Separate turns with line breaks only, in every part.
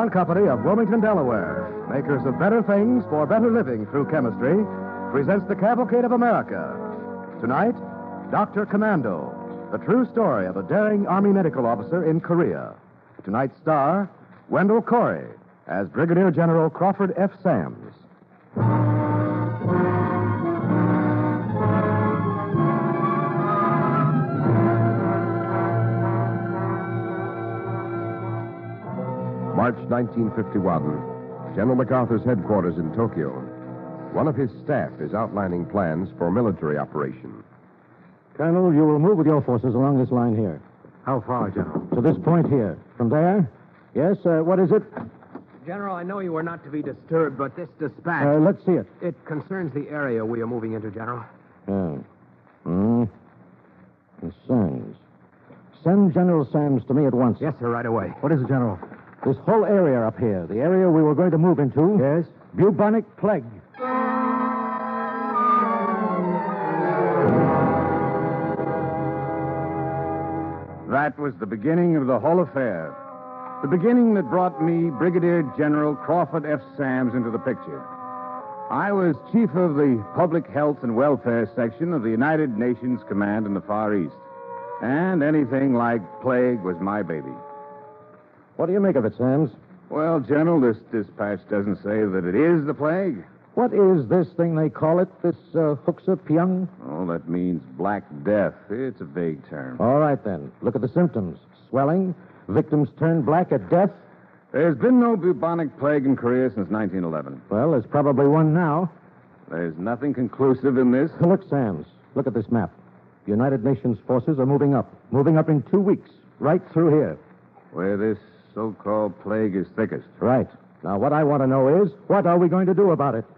DuPont Company of Wilmington, Delaware, makers of better things for better living through chemistry, presents the Cavalcade of America. Tonight, Dr. Commando, the true story of a daring Army medical officer in Korea. Tonight's star, Wendell Corey, as Brigadier General Crawford F. Sams.
March 1951, General MacArthur's headquarters in Tokyo. One of his staff is outlining plans for military operation.
Colonel, you will move with your forces along this line here.
How far, General?
To this point here. From there? Yes, what is it?
General, I know you are not to be disturbed, but this dispatch...
Let's see it.
It concerns the area we are moving into, General.
Concerns. Send General Sams to me at once.
Yes, sir, right away.
What is it, General? This whole area up here, the area we were going to move into...
Yes?
Bubonic plague.
That was the beginning of the whole affair. The beginning that brought me, Brigadier General Crawford F. Sams, into the picture. I was chief of the Public Health and Welfare Section of the United Nations Command in the Far East. And anything like plague was my baby.
What do you make of it, Sams?
Well, General, this dispatch doesn't say that it is the plague.
What is this thing they call it, this Huxa Pyong?
Oh, that means Black Death. It's a vague term.
All right, then. Look at the symptoms. Swelling, victims turn black at death.
There's been no bubonic plague in Korea since 1911.
Well, there's probably one now.
There's nothing conclusive in this.
Look, Sams. Look at this map. The United Nations forces are moving up. Moving up in 2 weeks. Right through here.
Where this so-called plague is thickest.
Right. Now, what I want to know is, what are we going to do about it?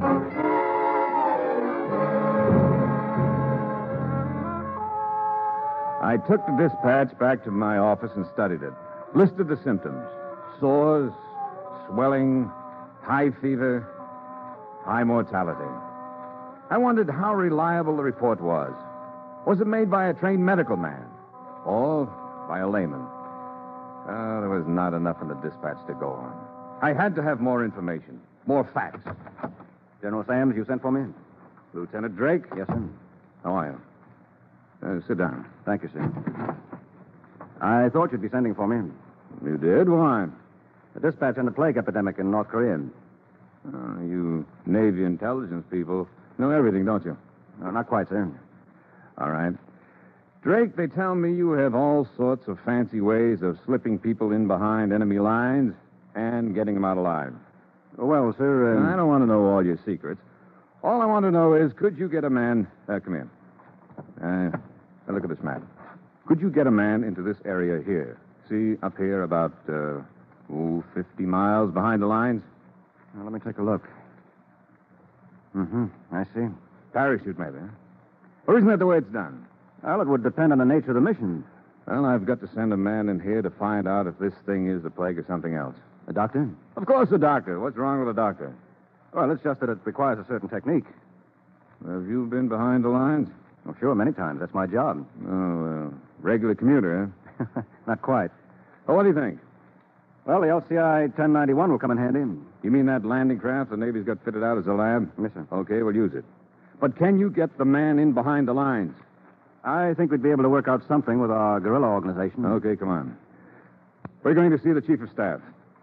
I took the dispatch back to my office and studied it. Listed the symptoms. Sores, swelling, high fever, high mortality. I wondered how reliable the report was. Was it made by a trained medical man or by a layman? There was not enough in the dispatch to go on. I had to have more information, more facts.
General Sams, you sent for me?
Lieutenant Drake?
Yes, sir.
How are you? Sit down.
Thank you, sir. I thought you'd be sending for me.
You did? Why?
The dispatch on the plague epidemic in North Korea.
You Navy intelligence people know everything, don't you?
No, not quite, sir.
All right. Drake, they tell me you have all sorts of fancy ways of slipping people in behind enemy lines and getting them out alive.
Well, sir...
I don't want to know all your secrets. All I want to know is, could you get a man... come here. Look at this map. Could you get a man into this area here? See, up here about, 50 miles behind the lines?
Well, let me take a look. I see.
Parachute, maybe, huh? Or isn't that the way it's done?
Well, it would depend on the nature of the mission.
Well, I've got to send a man in here to find out if this thing is the plague or something else.
A doctor?
Of course a doctor. What's wrong with a doctor?
Well, it's just that it requires a certain technique.
Have you been behind the lines?
Oh, sure, many times. That's my job.
Oh, regular commuter, huh?
Not quite.
Well, what do you think?
Well, the LCI 1091 will come in handy.
You mean that landing craft the Navy's got fitted out as a lab?
Yes, sir.
Okay, we'll use it. But can you get the man in behind the lines?
I think we'd be able to work out something with our guerrilla organization.
Okay, come on. We're going to see the Chief of Staff.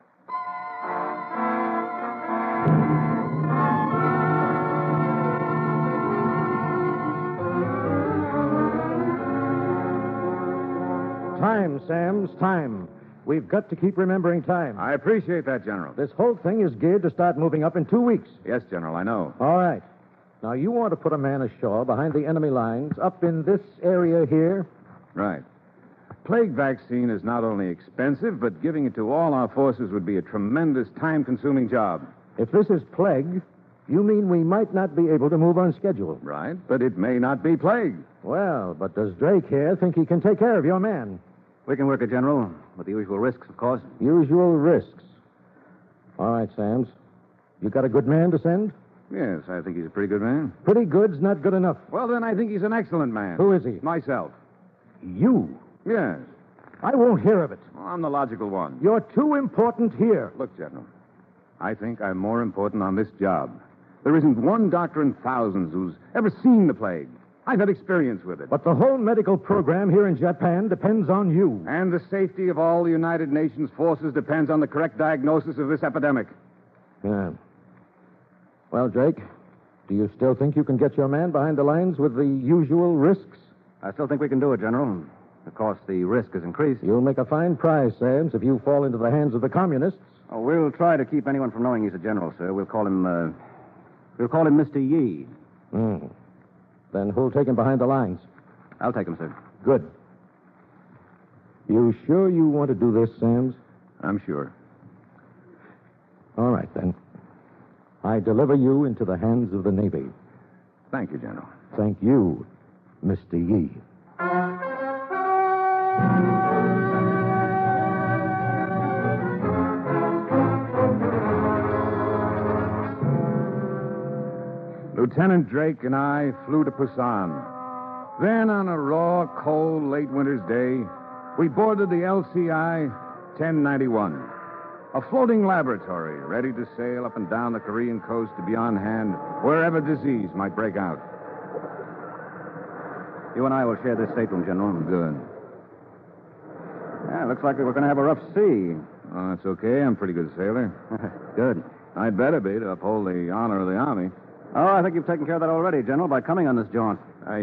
Time, Sams, time. We've got to keep remembering time.
I appreciate that, General.
This whole thing is geared to start moving up in 2 weeks.
Yes, General, I know.
All right. Now, you want to put a man ashore behind the enemy lines up in this area here?
Right. Plague vaccine is not only expensive, but giving it to all our forces would be a tremendous time-consuming job.
If this is plague, you mean we might not be able to move on schedule?
Right, but it may not be plague.
Well, but does Drake here think he can take care of your man?
We can work it, General, with the usual risks, of course.
Usual risks. All right, Sams. You got a good man to send?
Yes, I think he's a pretty good man.
Pretty good's not good enough.
Well, then I think he's an excellent man.
Who is he?
Myself.
You?
Yes.
I won't hear of it.
Well, I'm the logical one.
You're too important here.
Look, General, I think I'm more important on this job. There isn't one doctor in thousands who's ever seen the plague. I've had experience with it.
But the whole medical program here in Japan depends on you.
And the safety of all the United Nations forces depends on the correct diagnosis of this epidemic.
Yeah. Well, Drake, do you still think you can get your man behind the lines with the usual risks?
I still think we can do it, General. Of course, the risk is increased.
You'll make a fine prize, Samms, if you fall into the hands of the communists.
Oh, we'll try to keep anyone from knowing he's a general, sir. We'll call him Mr. Yi.
Then who'll take him behind the lines?
I'll take him, sir.
Good. You sure you want to do this, Samms?
I'm sure.
All right, then. I deliver you into the hands of the Navy.
Thank you, General.
Thank you, Mr. Yi.
Lieutenant Drake and I flew to Busan. Then, on a raw, cold, late winter's day, we boarded the LCI 1091, a floating laboratory ready to sail up and down the Korean coast to be on hand wherever disease might break out.
You and I will share this stateroom, General.
Good.
Yeah, looks like we're going to have a rough sea.
Oh, that's okay. I'm a pretty good sailor.
Good.
I'd better be to uphold the honor of the Army.
Oh, I think you've taken care of that already, General, by coming on this jaunt.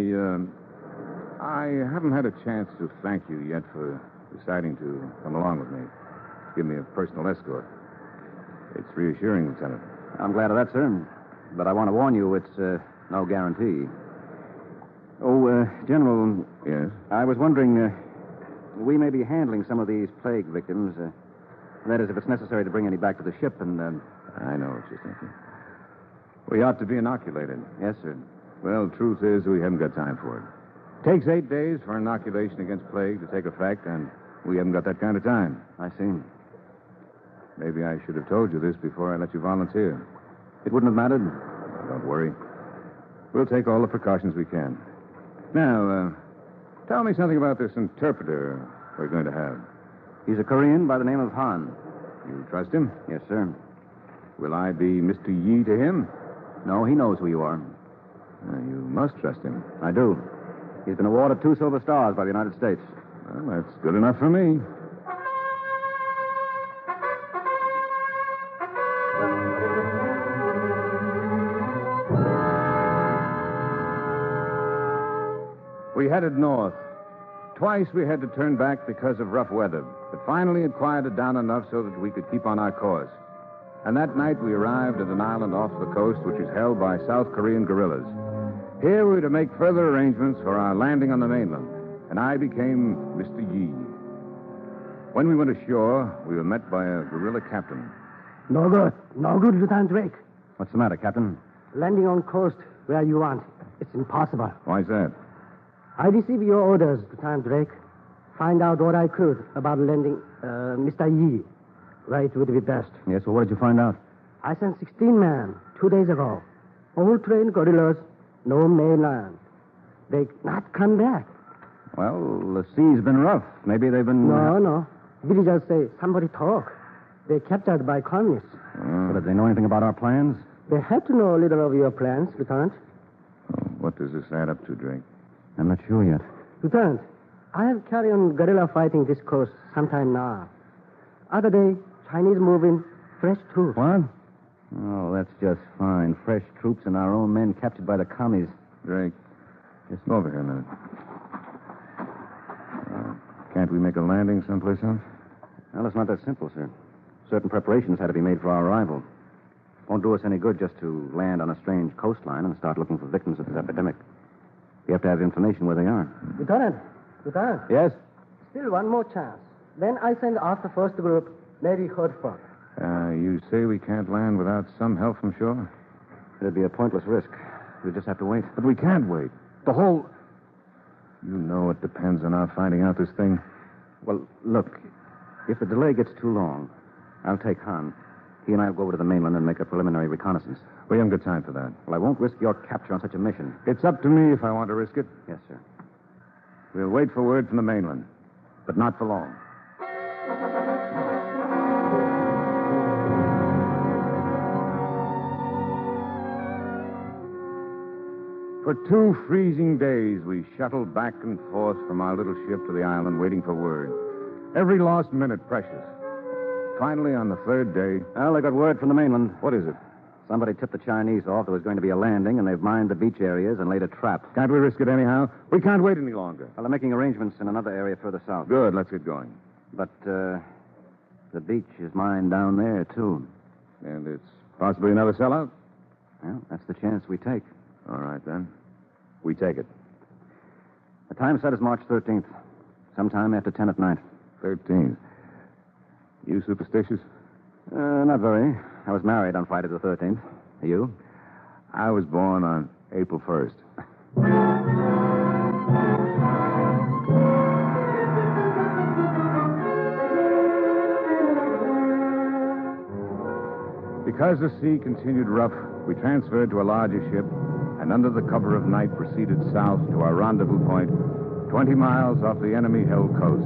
I haven't had a chance to thank you yet for deciding to come along with me. Give me a personal escort. It's reassuring, Lieutenant.
I'm glad of that, sir. But I want to warn you, it's no guarantee. Oh, General.
Yes?
I was wondering, we may be handling some of these plague victims. That is, if it's necessary to bring any back to the ship, and...
I know what you're thinking. We ought to be inoculated.
Yes, sir.
Well, the truth is we haven't got time for it. Takes 8 days for inoculation against plague to take effect, and we haven't got that kind of time.
I see.
Maybe I should have told you this before I let you volunteer.
It wouldn't have mattered?
Don't worry. We'll take all the precautions we can. Now, tell me something about this interpreter we're going to have.
He's a Korean by the name of Han.
You trust him?
Yes, sir.
Will I be Mr. Yi to him?
No, he knows who you are.
You must trust him.
I do. He's been awarded 2 Silver Stars by the United States.
Well, that's good enough for me. We headed north. Twice we had to turn back because of rough weather, but finally it quieted down enough so that we could keep on our course. And that night we arrived at an island off the coast which is held by South Korean guerrillas. Here we were to make further arrangements for our landing on the mainland, and I became Mr. Yi. When we went ashore, we were met by a guerrilla captain.
No good. No good, Lieutenant Drake.
What's the matter, Captain?
Landing on coast where you want. It's impossible.
Why's that?
I received your orders, Lieutenant Drake. Find out what I could about landing Mr. Yi. Where it would be best.
Yes, well, what did you find out?
I sent 16 men 2 days ago. All trained guerrillas, no mainland. They not come back.
Well, the sea's been rough. Maybe they've been...
No. Villagers say somebody talk. They're captured by communists.
But did they know anything about our plans?
They had to know a little of your plans, Lieutenant.
What does this add up to, Drake?
I'm not sure yet.
Lieutenant, I have carried on guerrilla fighting this coast sometime now. Other day, Chinese move in fresh troops.
What? Oh, that's just fine. Fresh troops and our own men captured by the commies.
Drake, just over here a minute. Can't we make a landing someplace else?
Well, it's not that simple, sir. Certain preparations had to be made for our arrival. Won't do us any good just to land on a strange coastline and start looking for victims of this epidemic. We have to have information where they are.
Lieutenant.
Yes?
Still one more chance. Then I send off the first group, maybe heard from.
You say we can't land without some help from shore?
It'd be a pointless risk. We just have to wait.
But we can't wait. The whole... You know it depends on our finding out this thing.
Well, look, if the delay gets too long, I'll take Han. He and I will go over to the mainland and make a preliminary reconnaissance.
We haven't got time for that.
Well, I won't risk your capture on such a mission.
It's up to me if I want to risk it.
Yes, sir.
We'll wait for word from the mainland. but not for long. For 2 freezing days, we shuttled back and forth from our little ship to the island, waiting for word. Every lost minute precious. Finally, on the 3rd day...
Well, I got word from the mainland.
What is it?
Somebody tipped the Chinese off there was going to be a landing, and they've mined the beach areas and laid a trap.
Can't we risk it anyhow? We can't wait any longer.
Well, they're making arrangements in another area further south.
Good, let's get going.
But, the beach is mined down there, too.
And it's possibly another sellout?
Well, that's the chance we take.
All right, then. We take it.
The time set is March 13th, sometime after 10 at night.
13th. You superstitious?
Not very. I was married on Friday the 13th. You?
I was born on April 1st. Because the sea continued rough, we transferred to a larger ship and under the cover of night proceeded south to our rendezvous point, 20 miles off the enemy-held coast.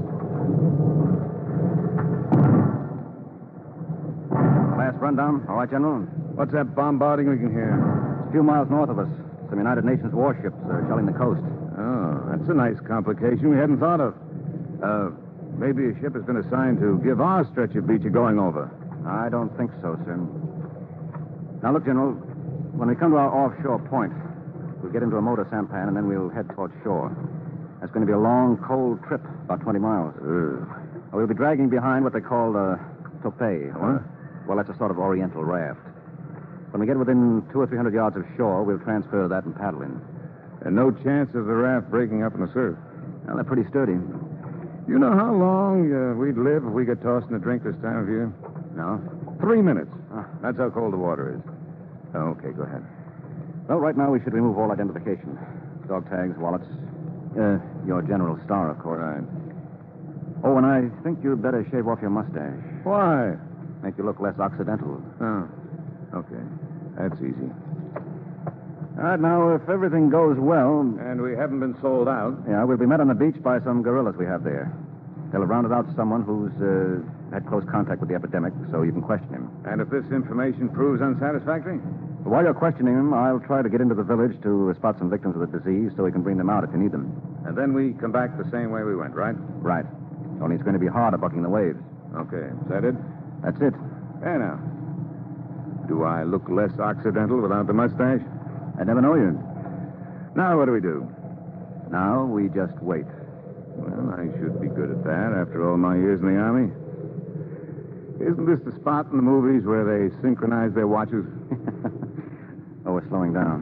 Last rundown. All right, General?
What's that bombarding we can hear?
It's a few miles north of us. Some United Nations warships are shelling the coast.
Oh, that's a nice complication we hadn't thought of. Maybe a ship has been assigned to give our stretch of beach a going over.
I don't think so, sir. Now, look, General, when we come to our offshore point, we'll get into a motor sampan and then we'll head towards shore. That's going to be a long, cold trip, about 20 miles. We'll be dragging behind what they call a topé.
What?
Well, that's a sort of oriental raft. When we get within 200 or 300 yards of shore, we'll transfer that and paddle in.
And no chance of the raft breaking up in the surf.
Well, they're pretty sturdy.
You know how long we'd live if we got tossed in a drink this time of year?
No?
3 minutes. That's how cold the water is. Okay, go ahead.
Well, right now we should remove all identification. Dog tags, wallets. Your General Star, of course.
Right.
Oh, and I think you'd better shave off your mustache.
Why?
Make you look less occidental.
Oh, okay. That's easy.
All right, now, if everything goes well...
And we haven't been sold out.
Yeah, we'll be met on the beach by some guerrillas we have there. They'll have rounded out someone who's had close contact with the epidemic, so you can question him.
And if this information proves unsatisfactory?
While you're questioning him, I'll try to get into the village to spot some victims of the disease so we can bring them out if you need them.
And then we come back the same way we went, right?
Right. Only it's going to be harder bucking the waves.
Okay. Is that it?
That's it.
There now. Do I look less occidental without the mustache?
I never know you.
Now what do we do?
Now we just wait.
Well, I should be good at that after all my years in the Army. Isn't this the spot in the movies where they synchronize their watches?
Oh, we're slowing down.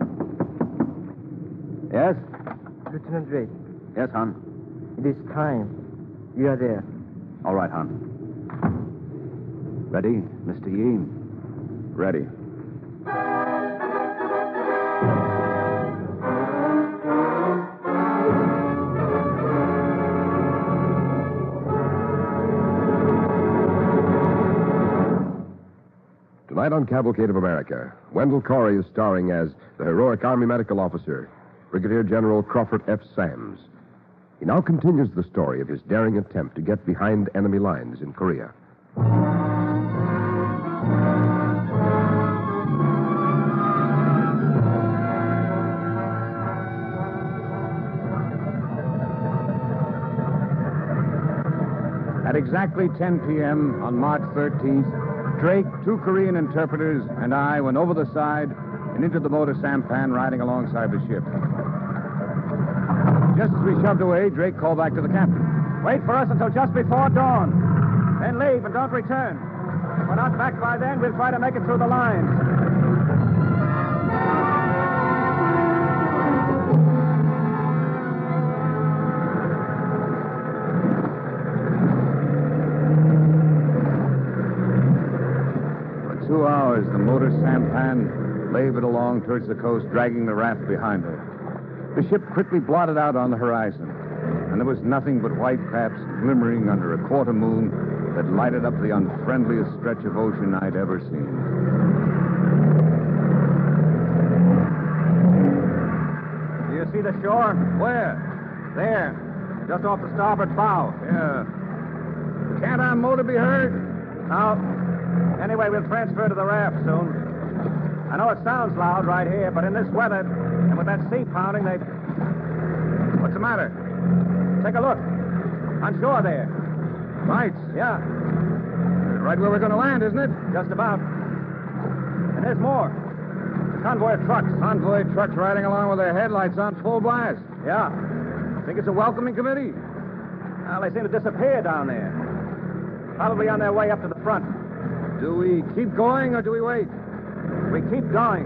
Yes?
Lieutenant Drake,
Yes, Han.
it is time. You are there.
All right, Han. Ready, Mr. Yee?
Ready.
Tonight on Cavalcade of America, Wendell Corey is starring as the heroic Army medical officer, Brigadier General Crawford F. Sams. He now continues the story of his daring attempt to get behind enemy lines in Korea.
At exactly 10 p.m. on March 13th, Drake, 2 Korean interpreters, and I went over the side and into the motor sampan riding alongside the ship. Just as we shoved away, Drake called back to the captain.
Wait for us until just before dawn. Then leave and don't return. If we're not back by then, we'll try to make it through the lines.
For 2 hours, the motor sampan labored along towards the coast, dragging the raft behind her. The ship quickly blotted out on the horizon, and there was nothing but white caps glimmering under a quarter moon that lighted up the unfriendliest stretch of ocean I'd ever seen.
Do you see the shore?
Where?
There. Just off the starboard bow.
Yeah. Can't our motor be heard?
Now, anyway, we'll transfer to the raft soon. I know it sounds loud right here, but in this weather, and with that sea pounding, they...
What's the matter?
Take a look. On shore there.
Lights.
Yeah,
Right where we're going to land, isn't it?
just about. And there's more. The convoy of trucks.
Convoy trucks riding along with their headlights on full blast.
Yeah.
Think it's a welcoming committee?
Well, they seem to disappear down there. Probably on their way up to the front.
Do we keep going or do we wait?
We keep going.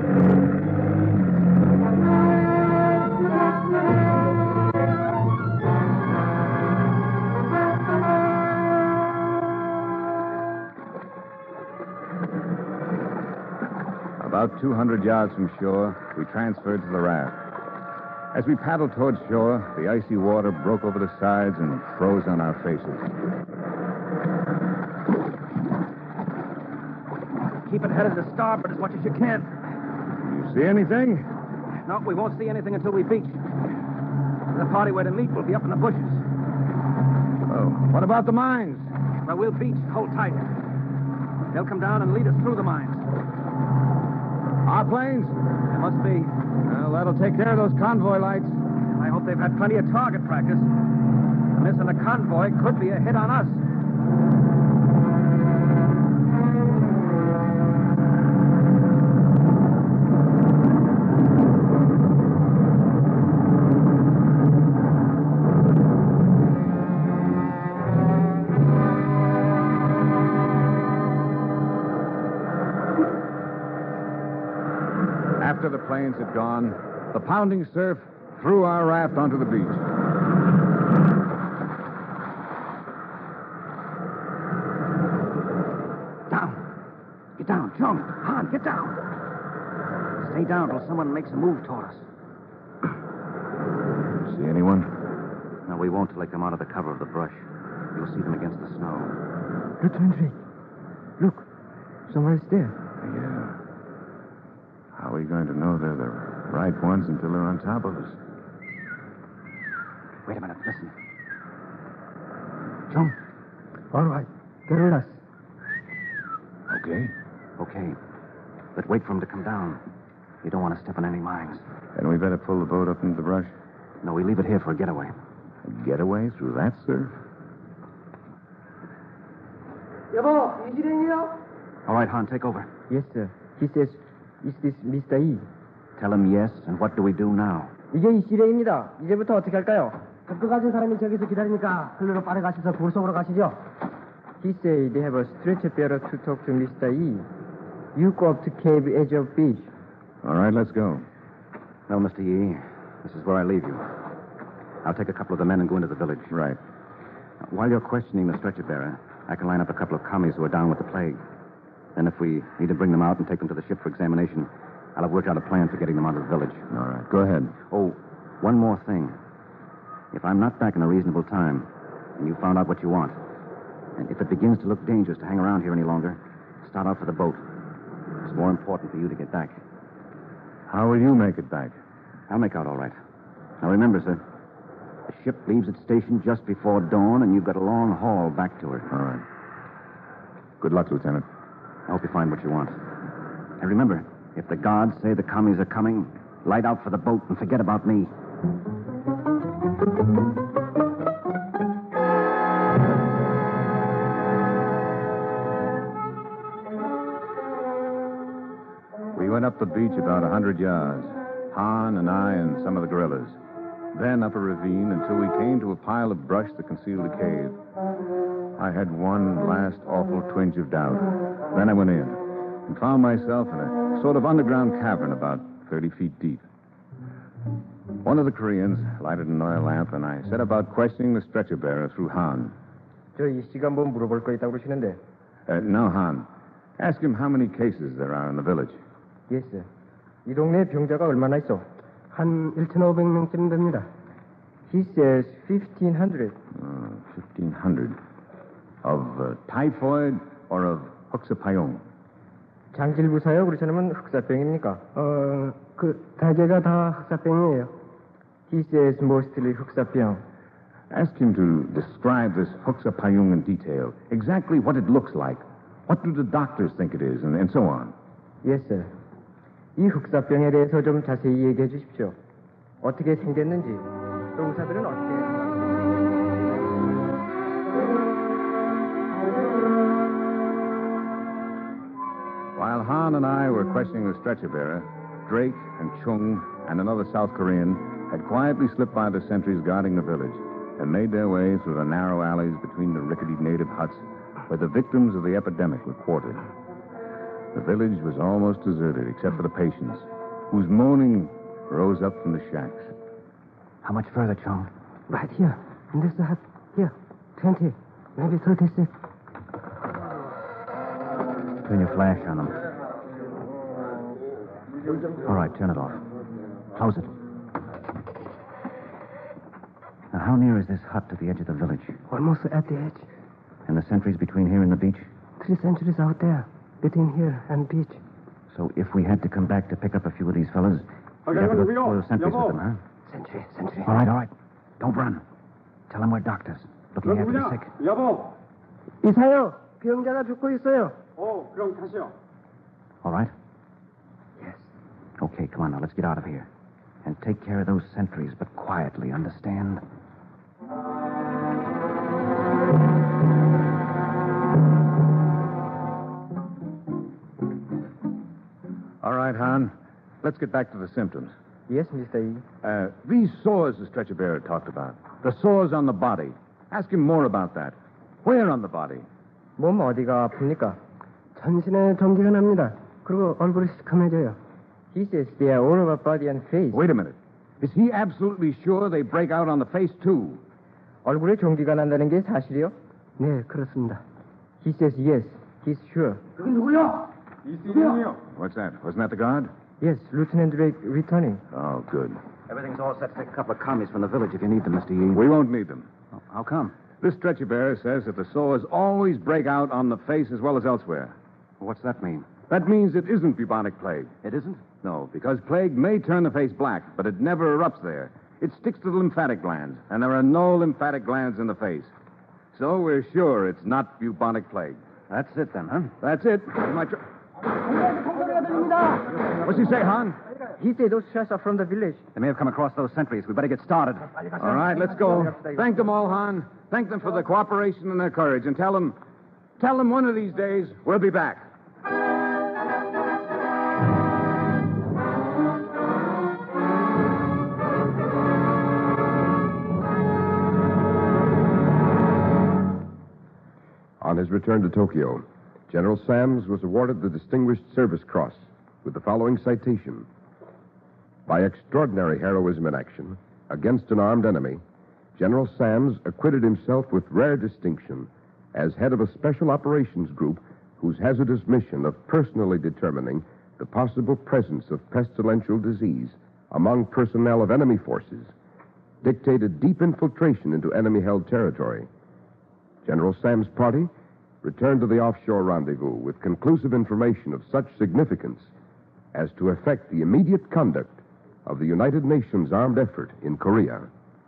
About 200 yards from shore, we transferred to the raft. As we paddled towards shore, the icy water broke over the sides and froze on our faces.
Keep it headed to starboard as much as you can.
You see anything?
No, we won't see anything until we beach. The party we're to meet will be up in the bushes.
Oh, what about the mines?
Well, we'll beach. Hold tight. They'll come down and lead us through the mines.
Our planes?
There must be.
Well, that'll take care of those convoy lights.
I hope they've had plenty of target practice. Missing a convoy could be a hit on us.
After the planes had gone, the pounding surf threw our raft onto the beach.
Down. Get down. Jump. Han, get down. Stay down till someone makes a move toward us.
See anyone?
No, we won't till they come out of the cover of the brush. You'll see them against the snow.
Lieutenant Drake. Look. Someone's there.
Yeah. How are we going to know they're the right ones until they're on top of us?
Wait a minute. Listen.
Jump. All right. Get with us.
Okay.
Okay. But wait for them to come down. You don't want to step on any mines.
Then we better pull the boat up into the brush.
No, we leave it here for a getaway.
A getaway through that surf?
여보, 이지랭이요?
All right, Han, take over.
Yes, sir. He says, is this Mr. E?
Tell him yes, and what do we do now?
이게 이지랭입니다. 이제부터 어떻게 할까요? 접근 가진 사람이 저기서 기다리니까 글로 빠르 가셔서 불속으로 가시죠. He said they have a stretcher bearer to talk to Mr. E. You go up to cave edge of beach.
All right, let's go.
No, Mr. Yee, this is where I leave you. I'll take a couple of the men and go into the village.
Right.
While you're questioning the stretcher bearer, I can line up a couple of commies who are down with the plague. Then if we need to bring them out and take them to the ship for examination, I'll have worked out a plan for getting them out of the village.
All right, go ahead.
Oh, one more thing. If I'm not back in a reasonable time, and you found out what you want, and if it begins to look dangerous to hang around here any longer, start out for the boat. It's more important for you to get back.
How will you make it back?
I'll make out all right. Now remember, sir, the ship leaves its station just before dawn, and you've got a long haul back to her.
All right. Good luck, Lieutenant.
I hope you find what you want. And remember, if the gods say the commies are coming, light out for the boat and forget about me.
We went up the beach about 100 yards. Han and I and some of the guerrillas. Then up a ravine until we came to a pile of brush that concealed the cave. I had one last awful twinge of doubt. Then I went in and found myself in a sort of underground cavern about 30 feet deep. One of the Koreans lighted an oil lamp, and I set about questioning the stretcher bearer through Han.
이 씨가 뭐 물어볼 거 있다고 그러시는데.
No, Han. Ask him how many cases there are in the village.
Yes, sir. 이 동네에 병자가 얼마나 있어? 한 1,500명쯤 됩니다. He says 1,500.
1,500. Of typhoid or of 흑사파용?
장질부사요? 그렇지 않으면 흑사병입니까? 대개가 다 흑사병이에요. He says mostly 흑사병.
Ask him to describe this Hoksapayung in detail. Exactly what it looks like. What do the doctors think it is, and so on.
Yes, sir. 이 흑사병에 대해서 좀 자세히 얘기해 주십시오. 어떻게 생겼는지, 또 의사들은 어떻게...
While Han and I were questioning the stretcher bearer, Drake and Chung and another South Korean had quietly slipped by the sentries guarding the village and made their way through the narrow alleys between the rickety native huts where the victims of the epidemic were quartered. The village was almost deserted except for the patients, whose moaning rose up from the shacks.
How much further, Chung?
Right here, in this hut. Here, 20, maybe 36.
Turn your flash on them. All right, turn it off. Close it. Now, how near is this hut to the edge of the village?
Almost at the edge.
And the sentries between here and the beach?
3 sentries out there, between here and beach.
So if we had to come back to pick up a few of these fellas, we'd have to go through those sentries with them, huh?
Sentry.
All right. Don't run. Tell them we're doctors, looking after the sick.
여보.
이사요, 병자가 죽고 있어요.
그럼 가시오.
All right?
Yes.
Okay, come on now, let's get out of here. And take care of those sentries, but quietly, understand?
All right, Han. Let's get back to the symptoms.
Yes, Mr. E.
These sores the stretcher bearer talked about. The sores on the body. Ask him more about that. Where on the body?
몸 어디가 아픕니까? 전신에 전기가 납니다. 그리고 얼굴이 시커매져요. He says they are all over body and face.
Wait a minute. Is he absolutely sure they break out on the face, too?
얼굴에 전기가 난다는 게 사실이요? 네, 그렇습니다. He says yes. He's sure.
그게 누구야? 이승훈이요.
What's that? Wasn't that the guard?
Yes, Lieutenant Drake returning.
Oh, good.
Everything's all set to take a couple of commies from the village if you need them, Mr. Yee.
We won't need them.
How come?
This stretcher bearer says that the sores always break out on the face as well as elsewhere.
What's that mean?
That means it isn't bubonic plague.
It isn't?
No, because plague may turn the face black, but it never erupts there. It sticks to the lymphatic glands, and there are no lymphatic glands in the face. So we're sure it's not bubonic plague.
That's it then, huh?
That's it. What's he say, Han?
He said those shots are from the village.
They may have come across those sentries. We better get started.
All right, let's go. Thank them all, Han. Thank them for their cooperation and their courage, and tell them one of these days we'll be back.
On his return to Tokyo, General Sams was awarded the Distinguished Service Cross with the following citation. By extraordinary heroism in action against an armed enemy, General Sams acquitted himself with rare distinction as head of a special operations group whose hazardous mission of personally determining the possible presence of pestilential disease among personnel of enemy forces dictated deep infiltration into enemy-held territory. General Sam's party returned to the offshore rendezvous with conclusive information of such significance as to affect the immediate conduct of the United Nations armed effort in Korea.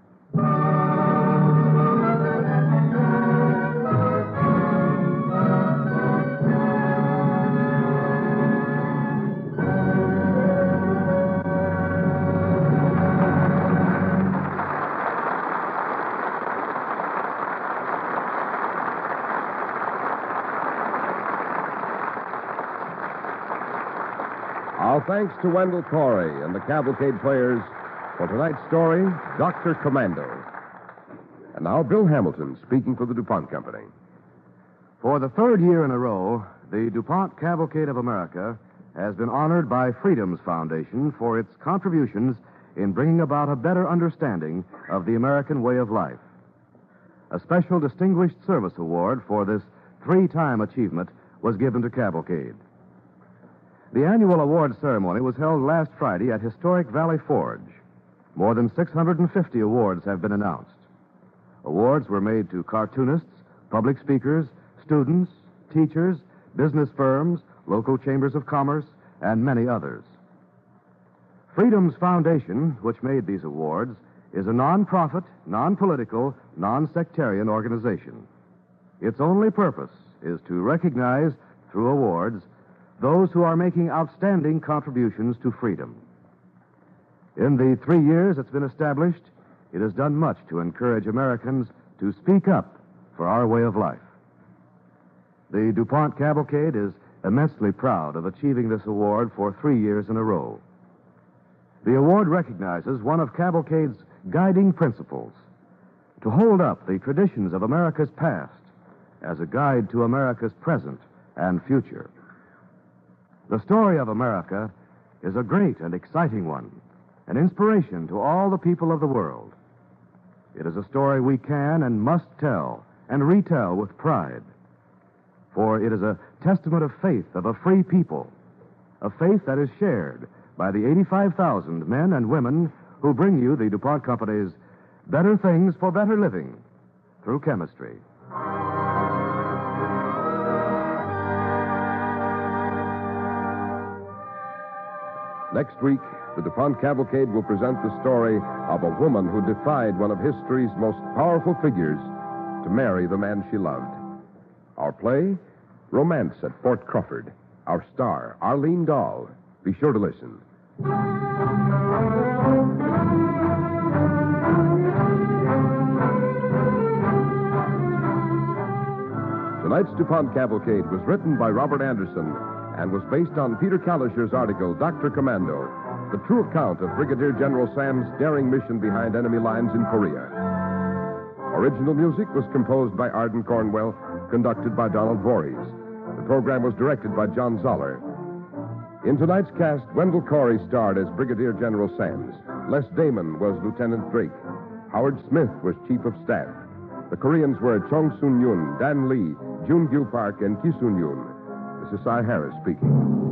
Our thanks to Wendell Corey and the Cavalcade Players for tonight's story, Dr. Commando. And now Bill Hamilton speaking for the DuPont Company.
For the third year in a row, the DuPont Cavalcade of America has been honored by Freedom's Foundation for its contributions in bringing about a better understanding of the American way of life. A special Distinguished Service Award for this 3-time achievement was given to Cavalcade. The annual award ceremony was held last Friday at historic Valley Forge. More than 650 awards have been announced. Awards were made to cartoonists, public speakers, students, teachers, business firms, local chambers of commerce, and many others. Freedom's Foundation, which made these awards, is a non-profit, non-political, non-sectarian organization. Its only purpose is to recognize, through awards, those who are making outstanding contributions to freedom. In the 3 years it's been established, it has done much to encourage Americans to speak up for our way of life. The DuPont Cavalcade is immensely proud of achieving this award for 3 years in a row. The award recognizes one of Cavalcade's guiding principles: to hold up the traditions of America's past as a guide to America's present and future. The story of America is a great and exciting one, an inspiration to all the people of the world. It is a story we can and must tell and retell with pride, for it is a testament of faith of a free people, a faith that is shared by the 85,000 men and women who bring you the DuPont Company's Better Things for Better Living through chemistry.
Next week, the DuPont Cavalcade will present the story of a woman who defied one of history's most powerful figures to marry the man she loved. Our play, Romance at Fort Crawford. Our star, Arlene Dahl. Be sure to listen. Tonight's DuPont Cavalcade was written by Robert Anderson and was based on Peter Kalischer's article, Dr. Commando, the true account of Brigadier General Sam's daring mission behind enemy lines in Korea. Original music was composed by Arden Cornwell, conducted by Donald Voorhees. The program was directed by John Zoller. In tonight's cast, Wendell Corey starred as Brigadier General Sams. Les Damon was Lieutenant Drake. Howard Smith was Chief of Staff. The Koreans were Chong Soon-yoon, Dan Lee, Jun Gil Park, and Ki Soon-yoon. This is Cy Harris speaking.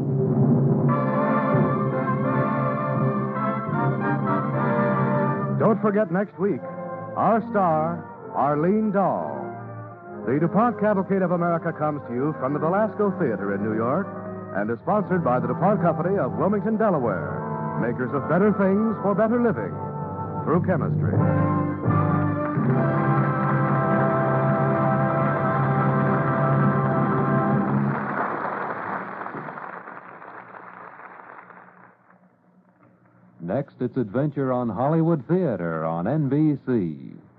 Don't forget next week, our star, Arlene Dahl. The DuPont Cavalcade of America comes to you from the Velasco Theater in New York and is sponsored by the DuPont Company of Wilmington, Delaware, makers of better things for better living through chemistry.
Next, it's Adventure on Hollywood Theater on NBC.